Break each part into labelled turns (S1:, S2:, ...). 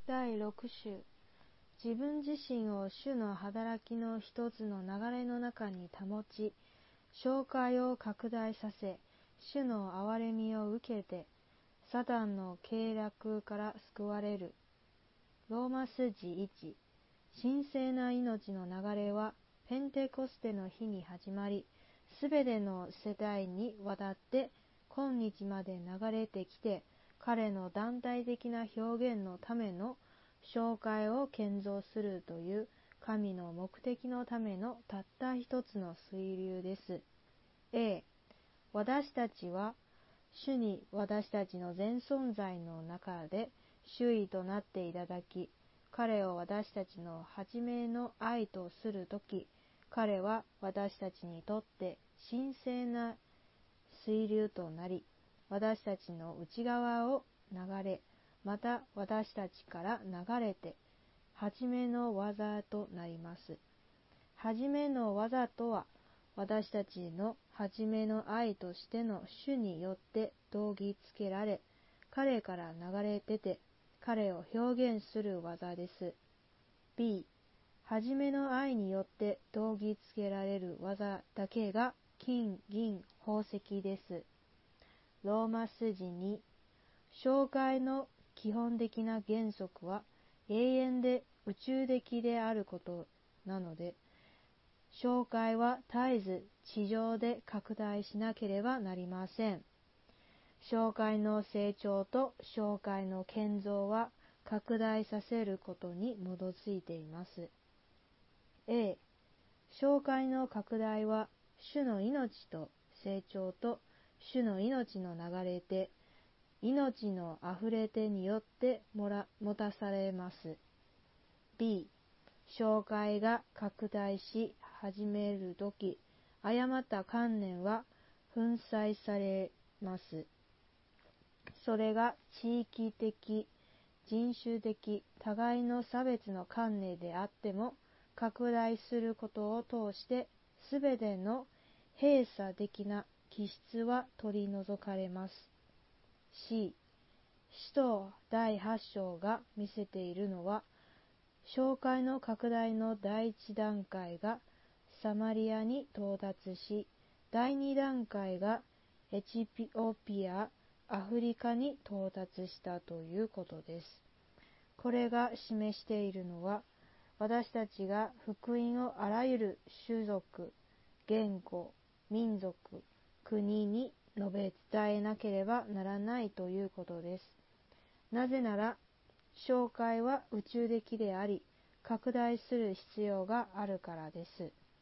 S1: 第6週。自分自身を主の働きの一つの流れの中に保ち、紹介を拡大させ、主の憐れみを受けて、サタンの計略から救われる。ローマ数字1。神聖な命の流れは、ペンテコステの日に始まり、すべての世代にわたって今日まで流れてきて、彼の団体的な表現のための紹介を建造するという神の目的のためのたった一つの水流です。A、私たちは主に私たちの全存在の中で主位となっていただき、彼を私たちの初めの愛とするとき、彼は私たちにとって神聖な水流となり、私たちの内側を流れ、また私たちから流れて、初めの技となります。初めの技とは、私たちの初めの愛としての主によって動機つけられ、彼から流れ出て、彼を表現する技です。B、初めの愛によって動機つけられる技だけが金、銀、宝石です。ローマ数字2、紹介の基本的な原則は永遠で宇宙的であることなので、紹介は絶えず地上で拡大しなければなりません。紹介の成長と紹介の建造は拡大させることに基づいています。A、紹介の拡大は主の命と成長と主の命の流れで、命のあふれ手によって持たされます。B、紹介が拡大し始めるとき、誤った観念は粉砕されます。それが地域的、人種的、互いの差別の観念であっても、拡大することを通して、すべての閉鎖的な気質は取り除かれます。C、使徒第8章が見せているのは、紹介の拡大の第一段階がサマリアに到達し、第二段階がエチオピア、アフリカに到達したということです。これが示しているのは、私たちが福音をあらゆる種族、言語、民族、国に述べ伝えなければならないということです。なぜなら、紹介は宇宙的であり、拡大する必要があるからです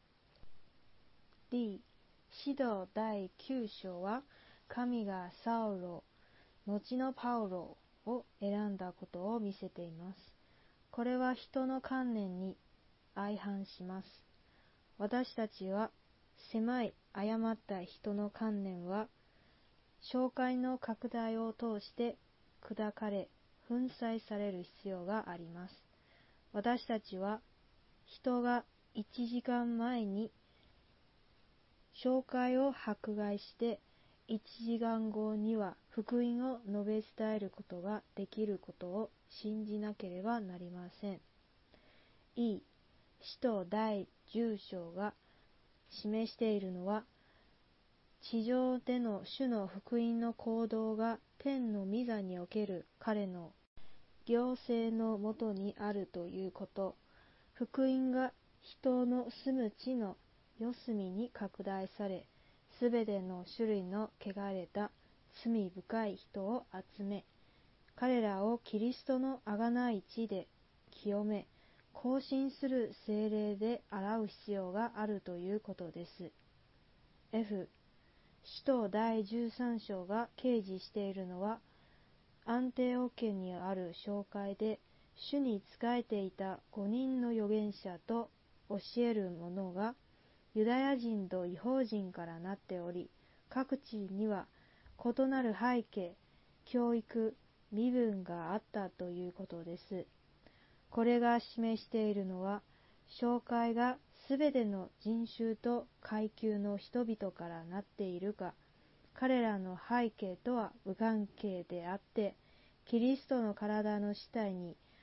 S1: 。D、使徒第9章は、神がサウロ、後のパウロを選んだことを見せています。これは人の観念に相反します。私たちは狭い誤った人の観念は、紹介の拡大を通して砕かれ、粉砕される必要があります。私たちは人が1時間前に紹介を迫害して1時間後には福音を述べ伝えることができることを信じなければなりません。E、使徒第10章が示しているのは、地上での主の福音の行動が天の御座における彼の行政のもとにあるということ。福音が人の住む地の四隅に拡大され、すべての種類の汚れた罪深い人を集め、彼らをキリストの贖い地で清め、更新する聖霊で洗う必要があるということです。F、使徒第13章が掲示しているのは、アンテオ家にある教会で、主に仕えていた5人の預言者と教える者が、ユダヤ人と異邦人からなっており、各地には異なる背景、教育、身分があったということです。これが示しているのは、教会がすべての人種と階級の人々からなっているが、彼らの背景とは無関係であって、キリストの体の主体に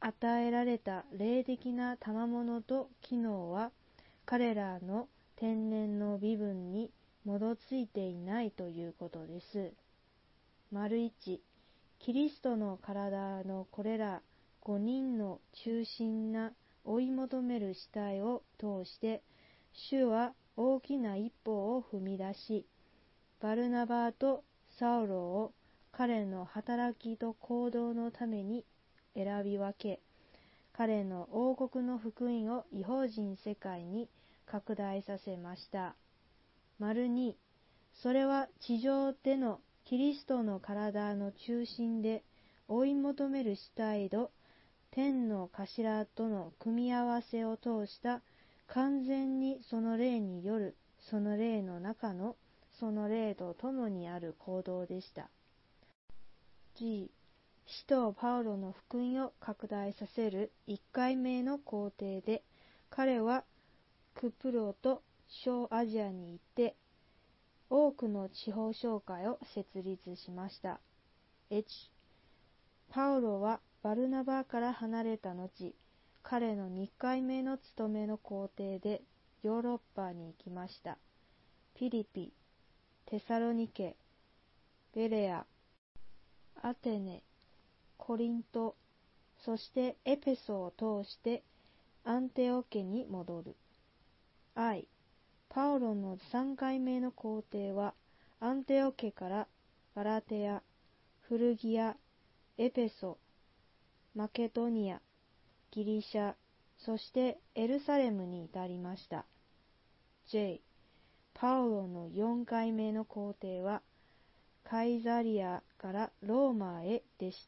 S1: 与えられた霊的な賜物と機能は彼らの天然の身分に基づいていないということです。1、キリストの体のこれら5人の中心な追い求める主体を通して、主は大きな一歩を踏み出し、バルナバとサウロを彼の働きと行動のために選び分け、彼の王国の福音を異邦人世界に拡大させました。2、それは地上でのキリストの体の中心で追い求める主体と天の頭との組み合わせを通した完全にその霊によるその霊の中のその霊と共にある行動でした。G、使徒パウロの福音を拡大させる1回目の工程で、彼はクプロと小アジアに行って多くの地方教会を設立しました。H、パウロはバルナバから離れた後、彼の2回目の務めの工程でヨーロッパに行きました。ピリピ、テサロニケ、ベレア、アテネ、コリント、そしてエペソを通してアンテオケに戻る。I、パウロの3回目の工程はアンテオケからガラテア、フルギア、エペソ、マケドニア、ギリシャ、そしてエルサレムに至りました。J、パウロの4回目の工程はカイザリアからローマへでした。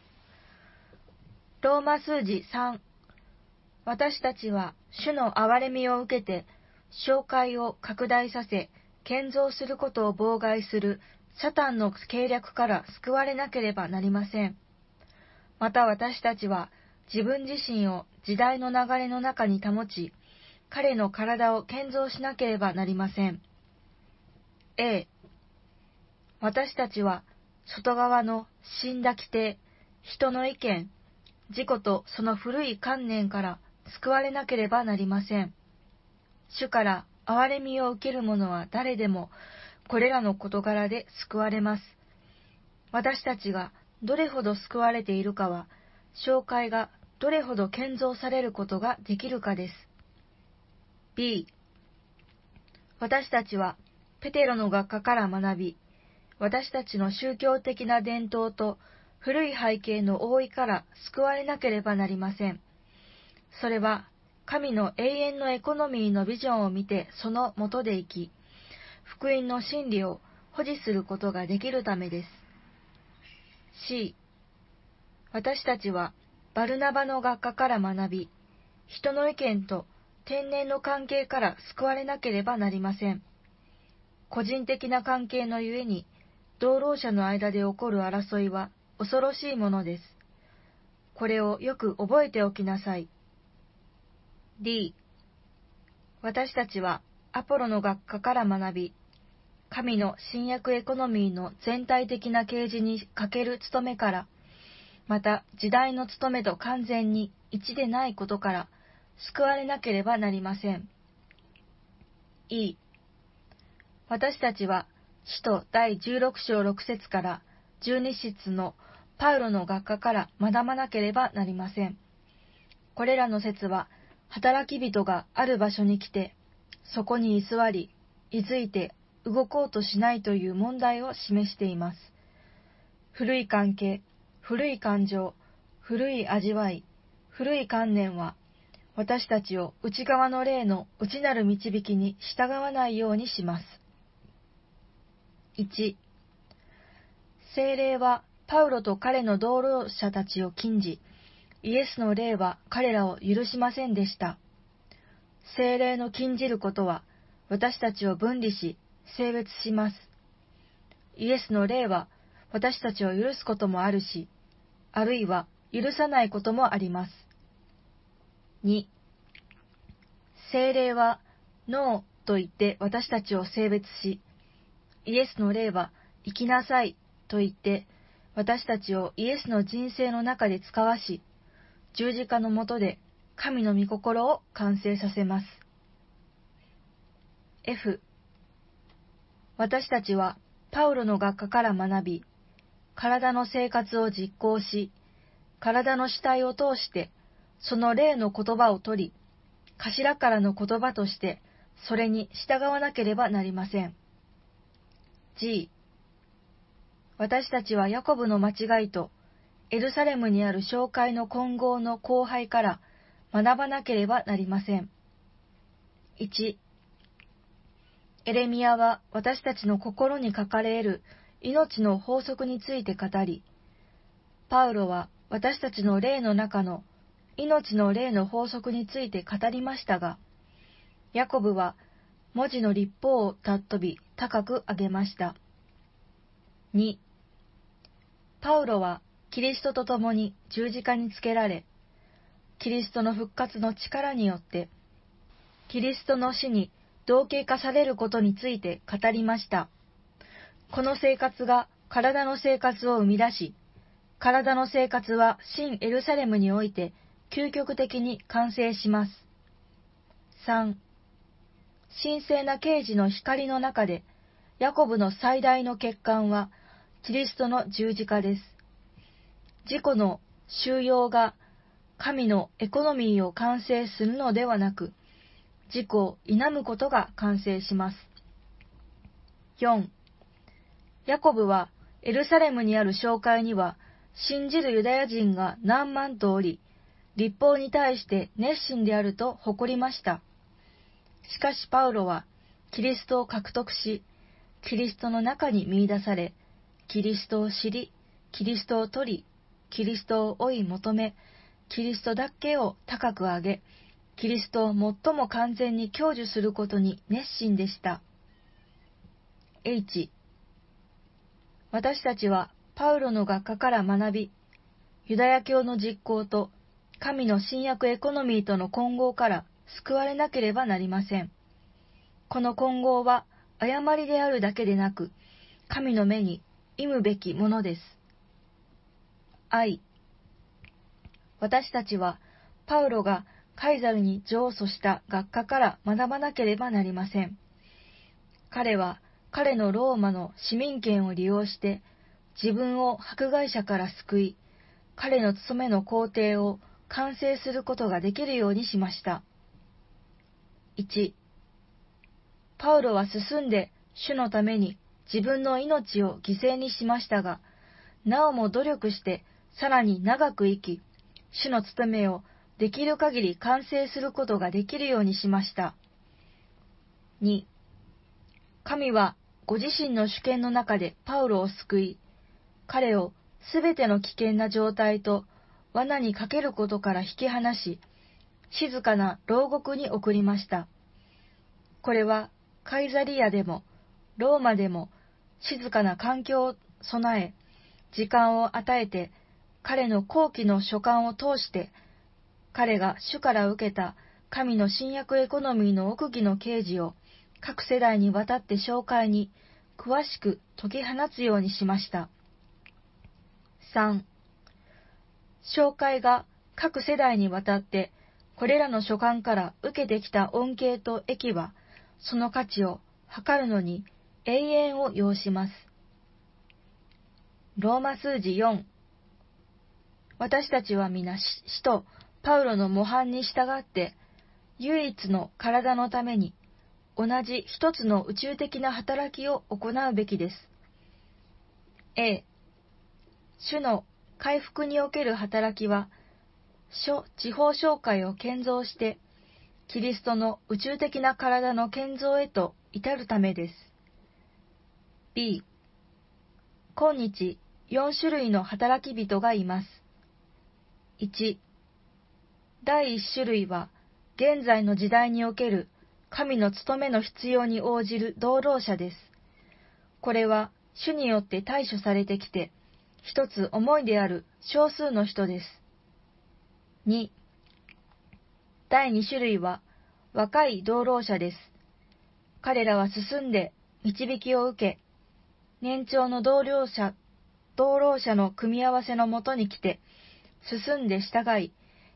S2: ローマ数字3。私たちは主の憐れみを受けて、教会を拡大させ、建造することを妨害するサタンの計略から救われなければなりません。また私たちは自分自身を時代の流れの中に保ち、彼の体を建造しなければなりません。A、私たちは外側の死んだ規定、人の意見、自己とその古い観念から救われなければなりません。主から憐れみを受ける者は誰でもこれらの事柄で救われます。私たちがどれほど救われているかは、教会がどれほど建造されることができるかです。B、私たちはペテロの学科から学び、私たちの宗教的な伝統と古い背景の覆いから救われなければなりません。それは神の永遠のエコノミーのビジョンを見てその下で生き、福音の真理を保持することができるためです。C、私たちはバルナバの学科から学び、人の意見と天然の関係から救われなければなりません。個人的な関係のゆえに、同労者の間で起こる争いは恐ろしいものです。これをよく覚えておきなさい。D、私たちはアポロの学科から学び、神の新約エコノミーの全体的な啓示に欠ける務めから、また時代の務めと完全に一でないことから、救われなければなりません。E、私たちは使徒第16章6節から12節のパウロの学科から学ばなければなりません。これらの説は、働き人がある場所に来て、そこに居座り、居づいて動こうとしないという問題を示しています。古い関係、古い感情、古い味わい、古い観念は、私たちを内側の霊の内なる導きに従わないようにします。1、聖霊はパウロと彼の同労者たちを禁じ、イエスの霊は彼らを許しませんでした。聖霊の禁じることは、私たちを分離し、性別します。イエスの霊は、私たちを許すこともあるし、あるいは許さないこともあります。2、聖霊は、ノーと言って私たちを性別し、イエスの霊は、生きなさいと言って、私たちをイエスの人生の中で使わし、 十字架の下で神の御心を完成させます。F、私たちはパウロの学科から学び、体の生活を実行し、体の主体を通してその霊の言葉を取り、頭からの言葉としてそれに従わなければなりません。G、私たちはヤコブの間違いとエルサレムにある教会の混合の後輩から学ばなければなりません。1、エレミヤは私たちの心に書かれ得る命の法則について語り、パウロは私たちの霊の中の命の霊の法則について語りましたが、ヤコブは文字の律法を尊び高く上げました。2、パウロはキリストと共に十字架につけられ、キリストの復活の力によって、キリストの死に同型化されることについて語りました。この生活が体の生活を生み出し、体の生活は新エルサレムにおいて究極的に完成します。3、神聖な啓示の光の中で、ヤコブの最大の欠陥は、キリストの十字架です。自己の収容が神のエコノミーを完成するのではなく、自己を否むことが完成します。4、ヤコブはエルサレムにある教会には、信じるユダヤ人が何万とおり、律法に対して熱心であると誇りました。しかしパウロは、キリストを獲得し、キリストの中に見出され、キリストを知り、キリストを取り、キリストを追い求め、キリストだけを高く上げ、キリストを最も完全に享受することに熱心でした。H、私たちはパウロの学科から学び、ユダヤ教の実行と神の新約エコノミーとの混合から救われなければなりません。この混合は誤りであるだけでなく、神の目に忌むべきものです。I、私たちはパウロがカイザルに上訴した学科から学ばなければなりません。彼は彼のローマの市民権を利用して自分を迫害者から救い、彼の務めの工程を完成することができるようにしました。1、パウロは進んで主のために自分の命を犠牲にしましたが、なおも努力してさらに長く生き、主の務めをできる限り完成することができるようにしました。2、神はご自身の主権の中でパウロを救い、彼をすべての危険な状態と罠にかけることから引き離し、静かな牢獄に送りました。これはカイザリアでもローマでも静かな環境を備え、時間を与えて、彼の後期の書簡を通して、彼が主から受けた神の新約エコノミーの奥義の啓示を各世代にわたって教会に詳しく解き放つようにしました。3、教会が各世代にわたってこれらの書簡から受けてきた恩恵と益は、その価値を測るのに永遠を要します。ローマ数字4、私たちは皆使徒パウロの模範に従って、唯一の体のために同じ一つの宇宙的な働きを行うべきです。A、主の回復における働きは、諸地方教会を建造して、キリストの宇宙的な体の建造へと至るためです。B、今日4種類の働き人がいます。1、第1種類は、現在の時代における神の務めの必要に応じる同労者です。これは主によって対処されてきて、一つ思いである少数の人です。2、第2種類は若い同労者です。彼らは進んで導きを受け、年長の同労者の組み合わせのもとに来て、進んで従い、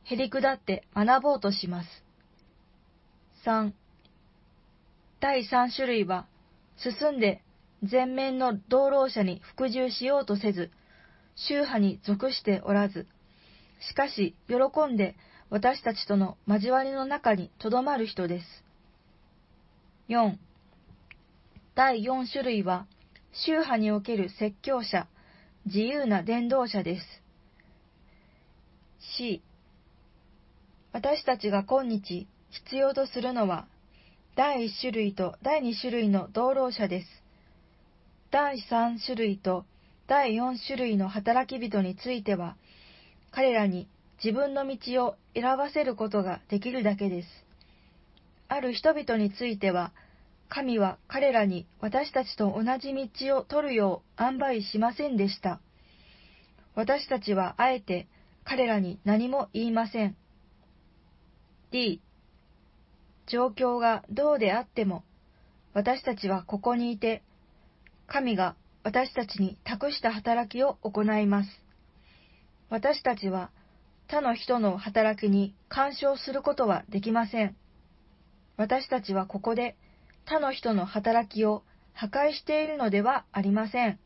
S2: へり下って学ぼうとします。3. 第3種類は、進んで前面の同労者に服従しようとせず、宗派に属しておらず、しかし喜んで私たちとの交わりの中にとどまる人です。4. 第4種類は、宗派における説教者、自由な伝道者です。C. 私たちが今日必要とするのは、第1種類と第2種類の同労者です。第3種類と第4種類の働き人については、彼らに自分の道を選ばせることができるだけです。ある人々については、神は彼らに私たちと同じ道を取るよう安排しませんでした。私たちはあえて彼らに何も言いません。D. 状況がどうであっても、私たちはここにいて、神が私たちに託した働きを行います。私たちは他の人の働きに干渉することはできません。私たちはここで他の人の働きを破壊しているのではありません。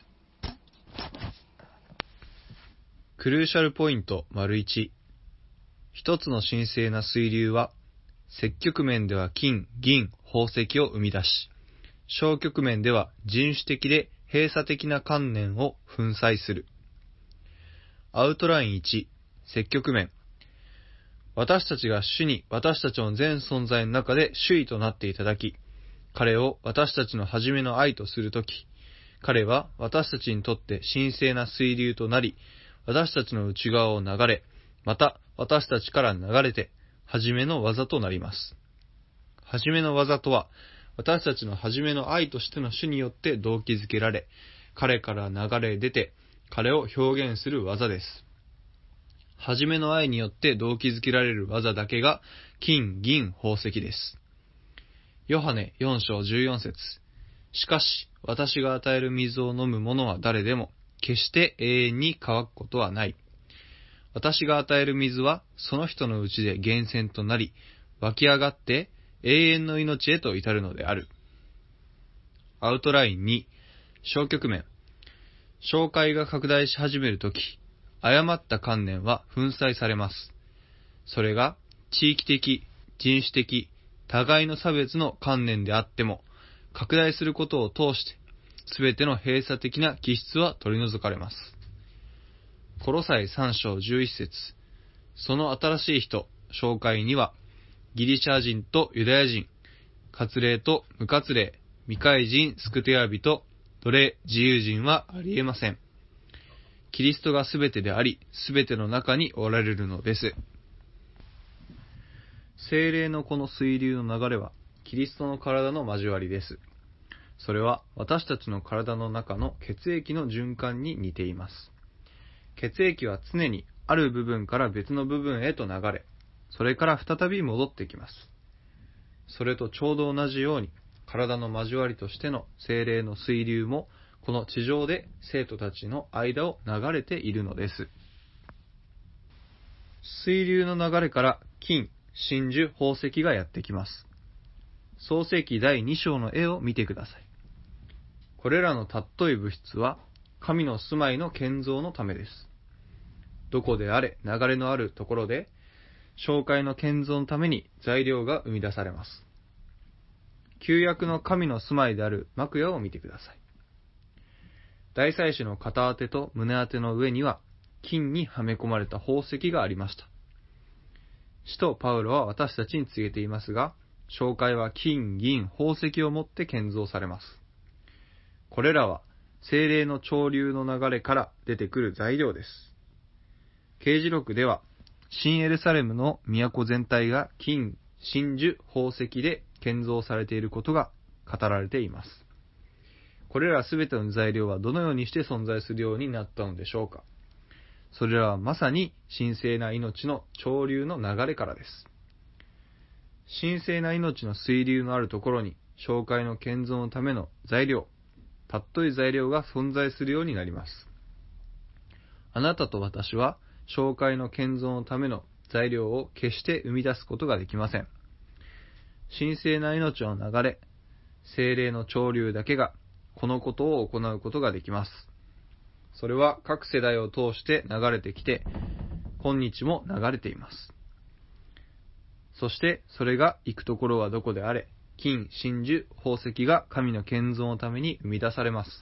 S3: クルーシャルポイント ①。一つの神聖な水流は、積極面では金、銀、宝石を生み出し、消極面では人種的で閉鎖的な観念を粉砕する。アウトライン1、積極面。私たちが主に私たちの全存在の中で主位となっていただき、彼を私たちの初めの愛とするとき、彼は私たちにとって神聖な水流となり、私たちの内側を流れ、また私たちから流れて、初めの技となります。初めの技とは、私たちの初めの愛としての主によって動機づけられ、彼から流れ出て、彼を表現する技です。初めの愛によって動機づけられる技だけが、金、銀、宝石です。ヨハネ4章14節。しかし、私が与える水を飲む者は誰でも、決して永遠に乾くことはない。私が与える水は、その人のうちで源泉となり、湧き上がって永遠の命へと至るのである。アウトライン2、消極面。紹介が拡大し始めるとき、誤った観念は粉砕されます。それが地域的、人種的、互いの差別の観念であっても、拡大することを通して、すべての閉鎖的な気質は取り除かれます。コロサイ3章11節。その新しい人、紹介には、ギリシャ人とユダヤ人、割礼と無割礼、未開人、スクテア人、奴隷、自由人はありえません。キリストがすべてであり、すべての中におられるのです。聖霊のこの水流の流れは、キリストの体の交わりです。それは私たちの体の中の血液の循環に似ています。血液は常にある部分から別の部分へと流れ、それから再び戻ってきます。それとちょうど同じように、体の交わりとしての聖霊の水流も、この地上で生徒たちの間を流れているのです。水流の流れから金、真珠、宝石がやってきます。創世記第2章の絵を見てください。これらの尊い物質は、神の住まいの建造のためです。どこであれ、流れのあるところで、教会の建造のために材料が生み出されます。旧約の神の住まいである幕屋を見てください。大祭司の肩当てと胸当ての上には、金にはめ込まれた宝石がありました。使徒パウロは私たちに告げていますが、教会は金、銀、宝石をもって建造されます。これらは、聖霊の潮流の流れから出てくる材料です。啓示録では、新エルサレムの都全体が金、真珠、宝石で建造されていることが語られています。これらすべての材料はどのようにして存在するようになったのでしょうか。それらはまさに神聖な命の潮流の流れからです。神聖な命の水流のあるところに、教会の建造のための材料、尊い材料が存在するようになります。あなたと私は、教会の建造のための材料を決して生み出すことができません。神聖な命の流れ、精霊の潮流だけがこのことを行うことができます。それは各世代を通して流れてきて、今日も流れています。そしてそれが行くところはどこであれ、金、真珠、宝石が神の建造のために生み出されます。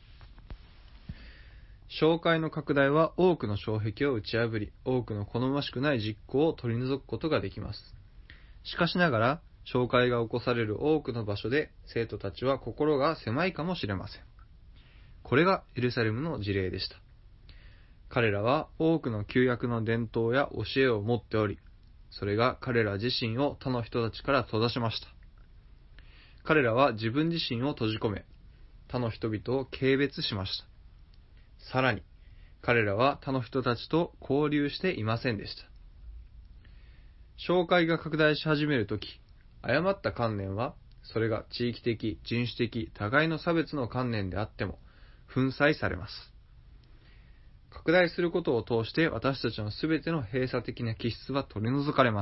S3: 教会の拡大は多くの障壁を打ち破り、多くの好ましくない実行を取り除くことができます。しかしながら、教会が起こされる多くの場所で、生徒たちは心が狭いかもしれません。これがエルサレムの事例でした。彼らは多くの旧約の伝統や教えを持っており、それが彼ら自身を他の人たちから閉ざしました。彼らは自分自身を閉じ込め、他の人々を軽蔑しました。さらに、彼らは他の人たちと交流していませんでした。教会が拡大し始めるとき、誤った観念は、それが地域的、人種的、互いの差別の観念であっても、粉砕されます。拡大することを通して私たちのすべての閉鎖的な気質は取り除かれます。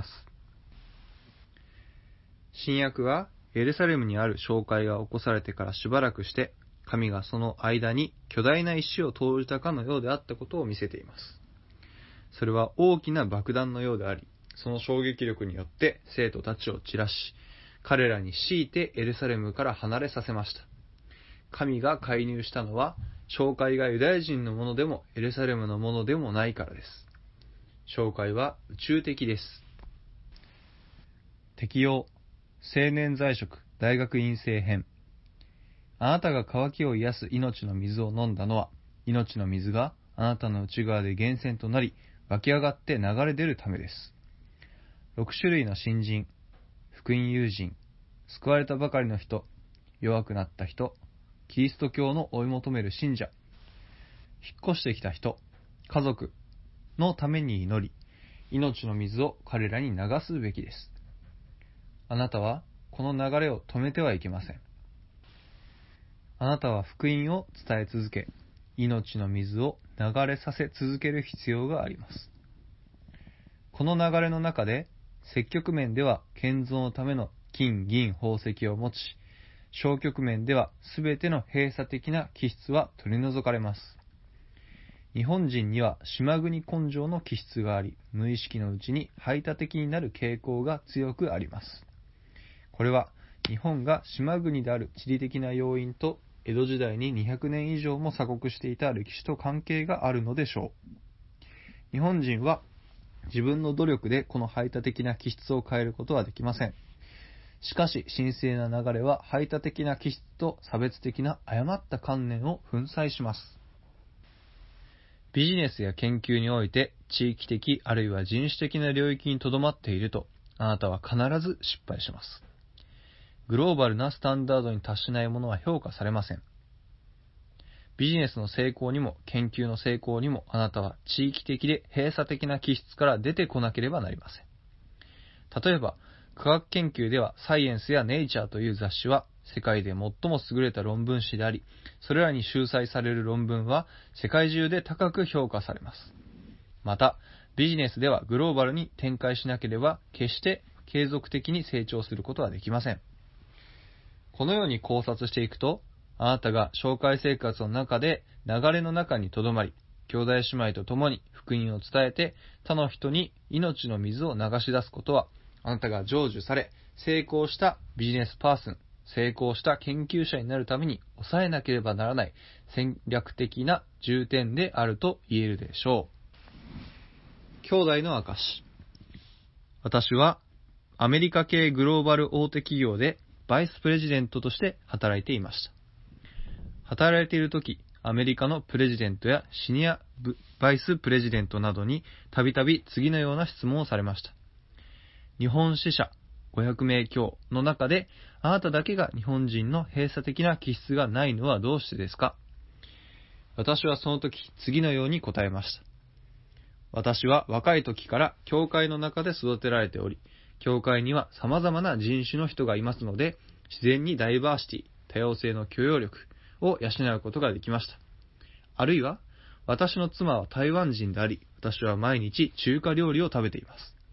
S3: 新約はエルサレムにある教会が起こされてからしばらくして、神がその間に巨大な石を投じたかのようであったことを見せています。それは大きな爆弾のようであり、その衝撃力によって生徒たちを散らし、彼らに強いてエルサレムから離れさせました。神が介入したのは、教会がユダヤ人のものでもエルサレムのものでもないからです。教会は宇宙的です。適用、青年在職大学院生編。あなたが渇きを癒す命の水を飲んだのは、命の水があなたの内側で源泉となり、湧き上がって流れ出るためです。6種類の新人、福音友人、救われたばかりの人、弱くなった人、キリスト教の追い求める信者、引っ越してきた人、家族のために祈り、命の水を彼らに流すべきです。あなたはこの流れを止めてはいけません。あなたは福音を伝え続け、命の水を流れさせ続ける必要があります。この流れの中で、積極面では建造のための金、銀、宝石を持ち、消極面ではすべての閉鎖的な気質は取り除かれます。日本人には島国根性の気質があり、無意識のうちに排他的になる傾向が強くあります。これは日本が島国である地理的な要因と江戸時代に200年以上も鎖国していた歴史と関係があるのでしょう。日本人は自分の努力でこの排他的な気質を変えることはできません。しかし、神聖な流れは排他的な気質と差別的な誤った観念を粉砕します。ビジネスや研究において地域的あるいは人種的な領域にとどまっていると、あなたは必ず失敗します。グローバルなスタンダードに達しないものは評価されません。ビジネスの成功にも研究の成功にもあなたは地域的で閉鎖的な気質から出てこなければなりません。例えば、科学研究ではサイエンスやネイチャーという雑誌は世界で最も優れた論文誌であり、それらに収載される論文は世界中で高く評価されます。また、ビジネスではグローバルに展開しなければ決して継続的に成長することはできません。このように考察していくと、あなたが教会生活の中で流れの中にとどまり、兄弟姉妹と共に福音を伝えて他の人に命の水を流し出すことは、あなたが成就され、成功したビジネスパーソン、成功した研究者になるために抑えなければならない戦略的な重点であると言えるでしょう。兄弟の証。私はアメリカ系グローバル大手企業でバイスプレジデントとして働いていました。働いているとき、アメリカのプレジデントやシニアバイスプレジデントなどにたびたび次のような質問をされました。日本支社500名強の中で、あなただけが日本人の閉鎖的な気質がないのはどうしてですか？私はその時、次のように答えました。私は若い時から教会の中で育てられており、教会には様々な人種の人がいますので、自然にダイバーシティ、多様性の許容力を養うことができました。あるいは、私の妻は台湾人であり、私は毎日中華料理を食べています。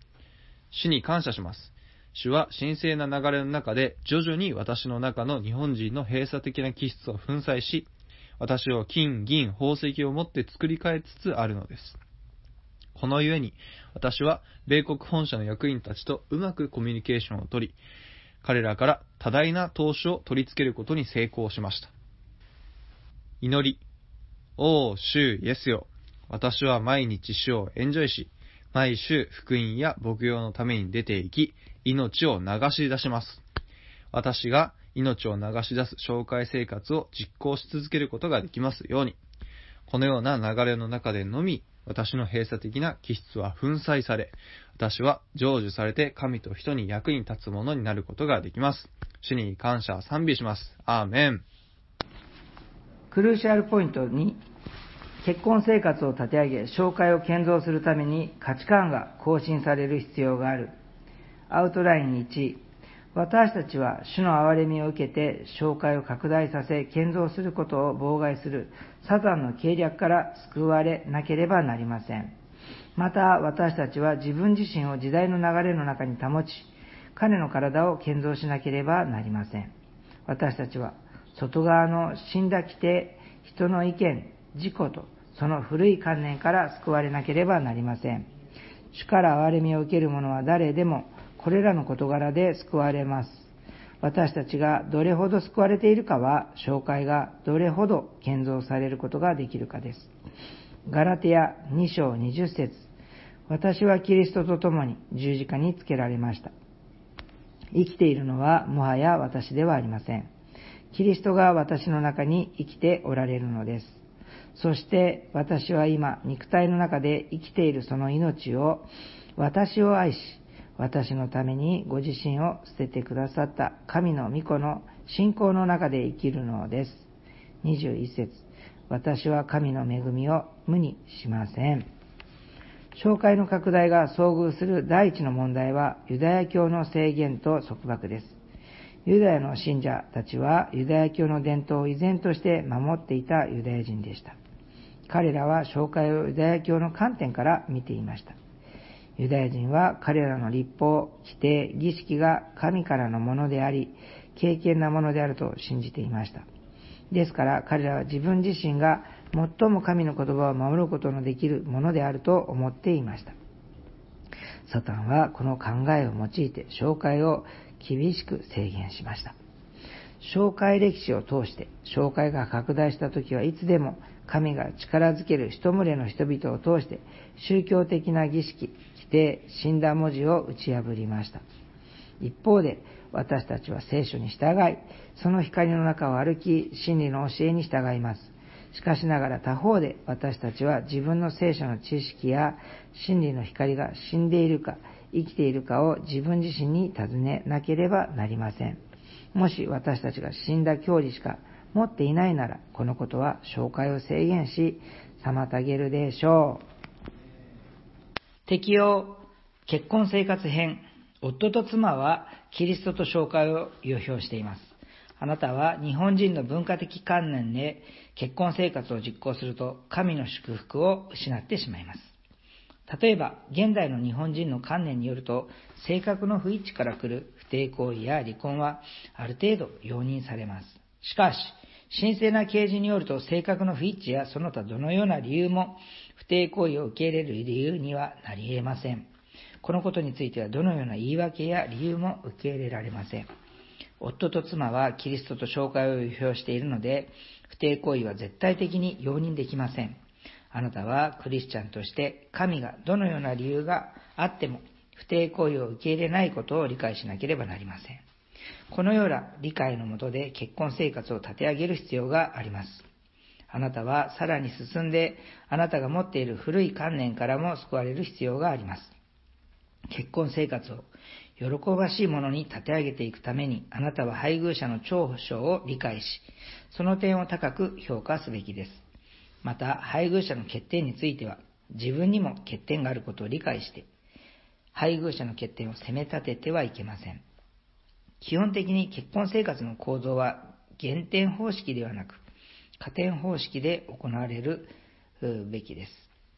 S3: 主に感謝します。主は神聖な流れの中で徐々に私の中の日本人の閉鎖的な気質を粉砕し、私を金、銀、宝石を持って作り変えつつあるのです。このゆえに、私は米国本社の役員たちとうまくコミュニケーションをとり、彼らから多大な投資を取り付けることに成功しました。祈り。おー、主イエスよ。私は毎日主をエンジョイし、毎週福音や牧養のために出て行き、命を流し出します。私が命を流し出す紹介生活を実行し続けることができますように。このような流れの中でのみ、私の閉鎖的な気質は粉砕され、私は成就されて神と人に役に立つものになることができます。主に感謝賛美します。アーメン。
S4: クルーシャルポイント2、結婚生活を立て上げ、紹介を建造するために価値観が更新される必要がある。アウトライン1、私たちは主の憐れみを受けて、紹介を拡大させ、建造することを妨害するサタンの計略から救われなければなりません。また、私たちは自分自身を時代の流れの中に保ち、彼の体を建造しなければなりません。私たちは、外側の死んだ規定、人の意見、自己と、その古い観念から救われなければなりません。主から憐れみを受ける者は誰でも、これらの事柄で救われます。私たちがどれほど救われているかは、紹介がどれほど建造されることができるかです。ガラテヤ2章20節、私はキリストと共に十字架につけられました。生きているのはもはや私ではありません。キリストが私の中に生きておられるのです。そして私は今、肉体の中で生きているその命を、私を愛し、私のためにご自身を捨ててくださった神の御子の信仰の中で生きるのです。21節、私は神の恵みを無にしません。紹介の拡大が遭遇する第一の問題は、ユダヤ教の制限と束縛です。ユダヤの信者たちはユダヤ教の伝統を依然として守っていたユダヤ人でした。彼らは紹介をユダヤ教の観点から見ていました。ユダヤ人は彼らの律法、規定、儀式が神からのものであり、敬虔なものであると信じていました。ですから彼らは自分自身が最も神の言葉を守ることのできるものであると思っていました。サタンはこの考えを用いて紹介を厳しく制限しました。紹介歴史を通して紹介が拡大したときはいつでも神が力づける一群れの人々を通して宗教的な儀式、規定、死んだ文字を打ち破りました。一方で私たちは聖書に従い、その光の中を歩き、真理の教えに従います。しかしながら他方で私たちは自分の聖書の知識や真理の光が死んでいるか生きているかを自分自身に尋ねなければなりません。もし私たちが死んだ教理しか持っていないなら、このことは紹介を制限し、妨げるでしょう。適用、結婚生活編。夫と妻はキリストと紹介を予表しています。あなたは日本人の文化的観念で結婚生活を実行すると神の祝福を失ってしまいます。例えば、現代の日本人の観念によると、性格の不一致から来る不貞行為や離婚はある程度容認されます。しかし、神聖な啓示によると、性格の不一致やその他どのような理由も不貞行為を受け入れる理由にはなり得ません。このことについてはどのような言い訳や理由も受け入れられません。夫と妻はキリストと紹介を予表しているので、不貞行為は絶対的に容認できません。あなたはクリスチャンとして神がどのような理由があっても不貞行為を受け入れないことを理解しなければなりません。このような理解のもとで結婚生活を立て上げる必要があります。あなたはさらに進んで、あなたが持っている古い観念からも救われる必要があります。結婚生活を喜ばしいものに立て上げていくために、あなたは配偶者の長所を理解し、その点を高く評価すべきです。また、配偶者の欠点については、自分にも欠点があることを理解して、配偶者の欠点を責め立ててはいけません。基本的に結婚生活の構造は減点方式ではなく、加点方式で行われるべきです。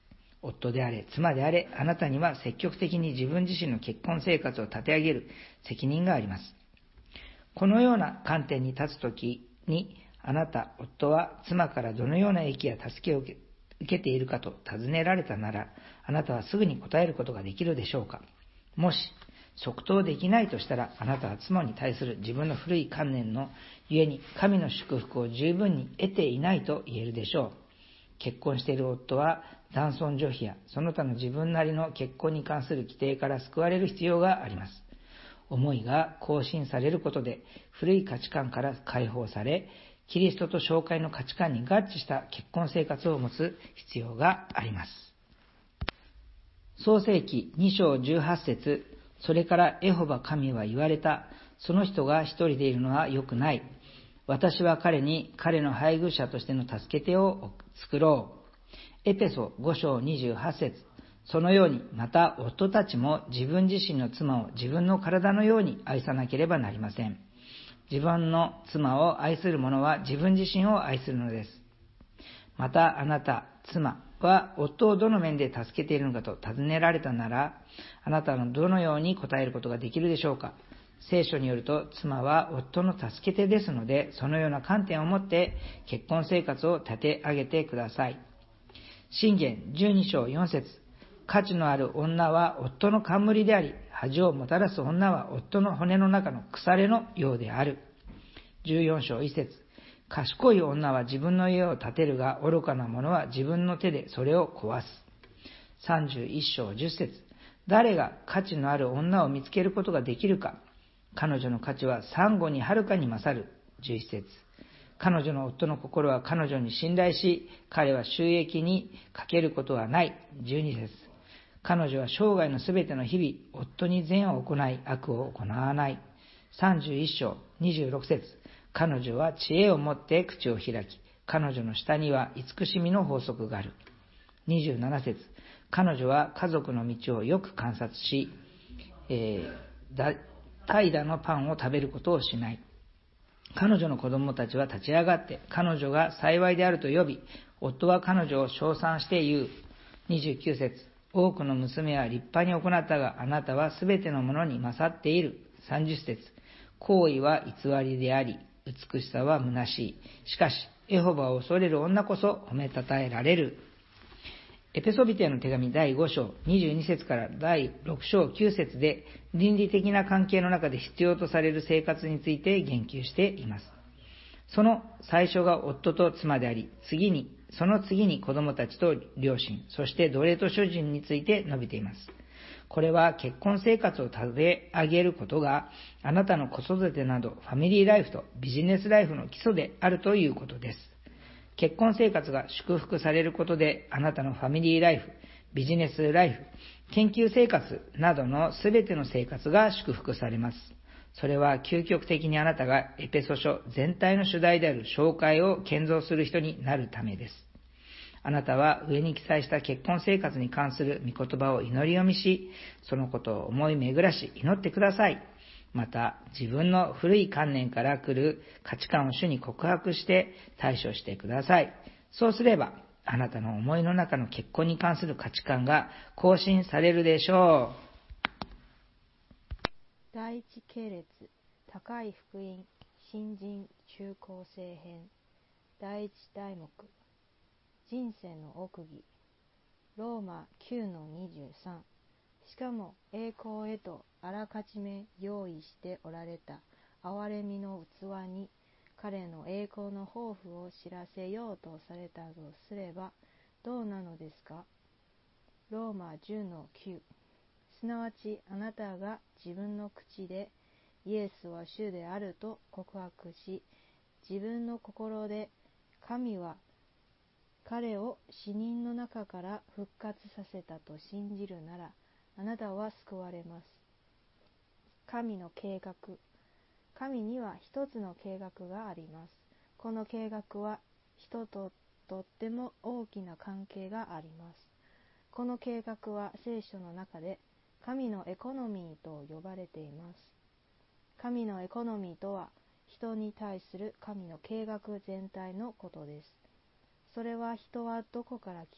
S4: 夫であれ、妻であれ、あなたには積極的に自分自身の結婚生活を立て上げる責任があります。このような観点に立つときに、あなた、夫は妻からどのような益や助けを受けているかと尋ねられたなら、あなたはすぐに答えることができるでしょうか。もし、即答できないとしたら、あなたは妻に対する自分の古い観念のゆえに、神の祝福を十分に得ていないと言えるでしょう。結婚している夫は、男尊女卑やその他の自分なりの結婚に関する規定から救われる必要があります。思いが更新されることで、古い価値観から解放され、キリストと教会の価値観に合致した結婚生活を持つ必要があります。創世記2章18節、それからエホバ神は言われた。その人が一人でいるのは良くない。私は彼に彼の配偶者としての助け手を作ろう。エペソ5章28節、そのようにまた夫たちも自分自身の妻を自分の体のように愛さなければなりません。自分の妻を愛する者は自分自身を愛するのです。またあなた、妻は夫をどの面で助けているのかと尋ねられたなら、あなたはどのように答えることができるでしょうか。聖書によると、妻は夫の助け手ですので、そのような観点を持って結婚生活を立て上げてください。箴言12章4節、価値のある女は夫の冠であり、恥をもたらす女は夫の骨の中の腐れのようである。14章1節、賢い女は自分の家を建てるが、愚かな者は自分の手でそれを壊す。31章10節、誰が価値のある女を見つけることができるか。彼女の価値はサンゴにはるかに勝る。11節、彼女の夫の心は彼女に信頼し、彼は収益にかけることはない。12節、彼女は生涯のすべての日々、夫に善を行い、悪を行わない。31章26節、彼女は知恵を持って口を開き、彼女の下には慈しみの法則がある。27節、彼女は家族の道をよく観察し、怠惰のパンを食べることをしない。彼女の子供たちは立ち上がって、彼女が幸いであると呼び、夫は彼女を称賛して言う。29節、多くの娘は立派に行ったが、あなたはすべてのものに勝っている。30節、行為は偽りであり、美しさは虚しい。しかし、エホバを恐れる女こそ褒めたたえられる。エペソビテへの手紙第5章22節から第6章9節で、倫理的な関係の中で必要とされる生活について言及しています。その最初が夫と妻であり、その次に子供たちと両親、そして奴隷と主人について述べています。これは結婚生活を立て上げることが、あなたの子育てなどファミリーライフとビジネスライフの基礎であるということです。結婚生活が祝福されることで、あなたのファミリーライフ、ビジネスライフ、研究生活などのすべての生活が祝福されます。それは究極的にあなたがエペソ書全体の主題である教会を建造する人になるためです。あなたは上に記載した結婚生活に関する御言葉を祈り読みし、そのことを思い巡らし祈ってください。また、自分の古い観念から来る価値観を主に告白して対処してください。そうすれば、あなたの思いの中の結婚に関する価値観が更新されるでしょう。
S1: 第一系列、高い福音、新人中高生編、第一題目、人生の奥義、ローマ 9-23。しかも栄光へとあらかじめ用意しておられた憐れみの器に彼の栄光の抱負を知らせようとされたとすればどうなのですか。ローマ 10-9。すなわちあなたが自分の口でイエスは主であると告白し、自分の心で神は彼を死人の中から復活させたと信じるなら、あなたは救われます。神の計画。神には一つの計画があります。この計画は人ととっても大きな関係があります。この計画は聖書の中で神のエコノミーと呼ばれています。神のエコノミーとは人に対する神の計画全体のことです。それは人はどこから来て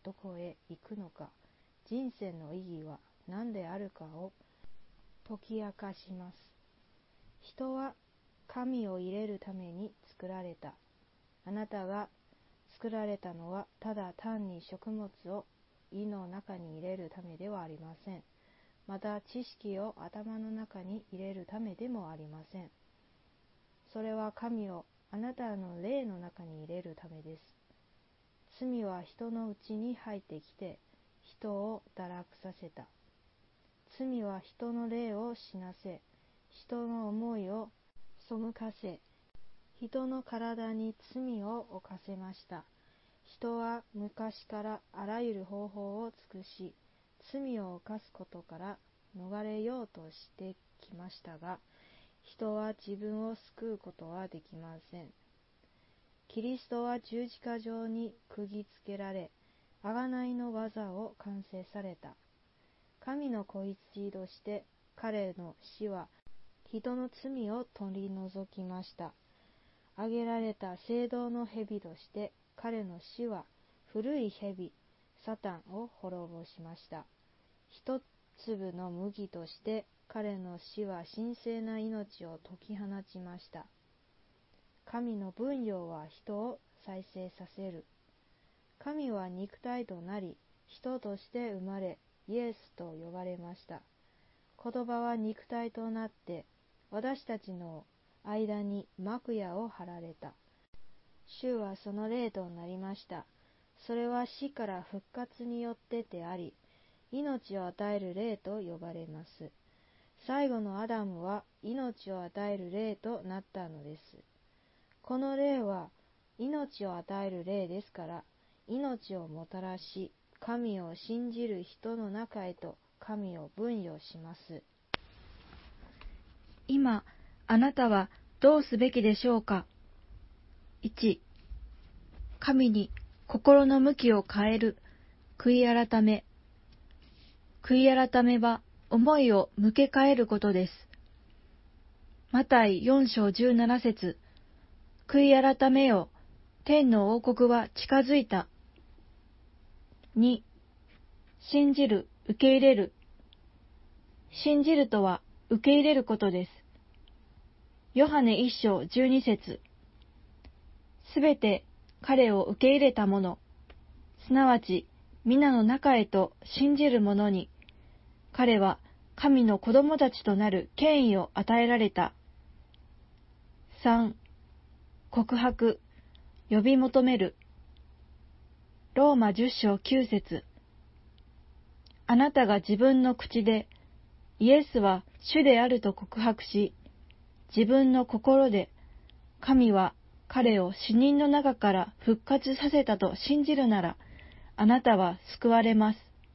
S1: どこへ行くのか、人生の意義は何であるかを解き明かします。人は神を入れるために作られた。あなたが作られたのはただ単に食物を胃の中に入れるためではありません。また知識を頭の中に入れるためでもありません。それは神をあなたの霊の中に入れるためです。罪は人のうちに入ってきて人を堕落させた。罪は人の霊を死なせ、人の思いを背かせ、人の体に罪を犯せました。人は昔からあらゆる方法を尽くし、罪を犯すことから逃れようとしてきましたが、人は自分を救うことはできません。キリストは十字架上に釘付けられ、贖いの技を完成された。神の子羊として彼の死は人の罪を取り除きました。挙げられた聖堂の蛇として彼の死は古い蛇、サタンを滅ぼしました。一粒の麦として彼の死は神聖な命を解き放ちました。神の分量は人を再生させる。神は肉体となり、人として生まれ、イエスと呼ばれました。言葉は肉体となって、私たちの間に幕屋を張られた。主はその霊となりました。それは死から復活によってであり、命を与える霊と呼ばれます。最後のアダムは命を与える霊となったのです。この霊は命を与える霊ですから、命をもたらし、神を信じる人の中へと神を分与します。
S2: 今、あなたはどうすべきでしょうか。1、神に心の向きを変える、悔い改め。悔い改めは思いを向け替えることです。マタイ4章17節、悔い改めよ、天の王国は近づいた。2、信じる、受け入れる。信じるとは受け入れることです。ヨハネ1章12節、すべて彼を受け入れた者、すなわち皆の中へと信じる者に、彼は神の子供たちとなる権威を与えられた。3、告白、呼び求める。ローマ10章9節、あなたが自分の口でイエスは主であると告白し、自分の心で神は彼を死人の中から復活させたと信じるなら、あなたは救われます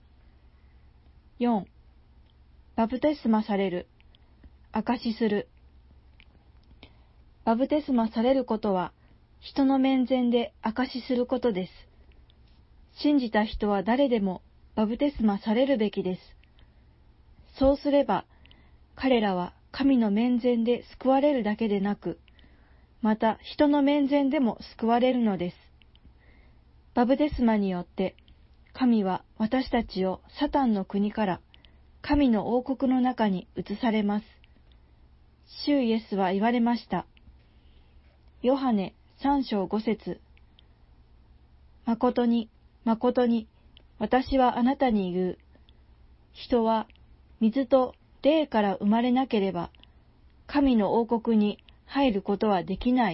S2: 。4、バプテスマされる、証しする。バプテスマされることは、人の面前で証しすることです。信じた人は誰でもバプテスマされるべきです。そうすれば、彼らは神の面前で救われるだけでなく、また人の面前でも救われるのです。バプテスマによって、神は私たちをサタンの国から神の王国の中に移されます。主イエスは言われました。ヨハネ3章5節、誠に、誠に、私はあなたに言う。人は水と霊から生まれなければ、神の王国に入ることはできない。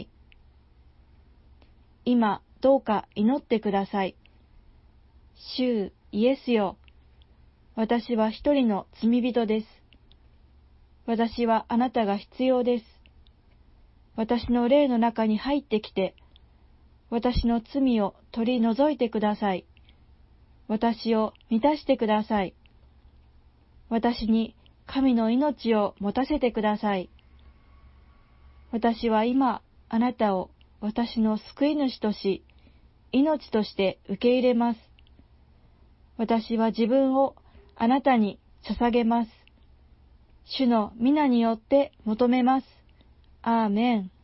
S2: 今、どうか祈ってください。主イエスよ、私は一人の罪人です。私はあなたが必要です。私の霊の中に入ってきて、私の罪を取り除いてください。私を満たしてください。私に神の命を持たせてください。私は今、あなたを私の救い主とし、命として受け入れます。私は自分をあなたに捧げます。主の皆によって求めます。アーメン。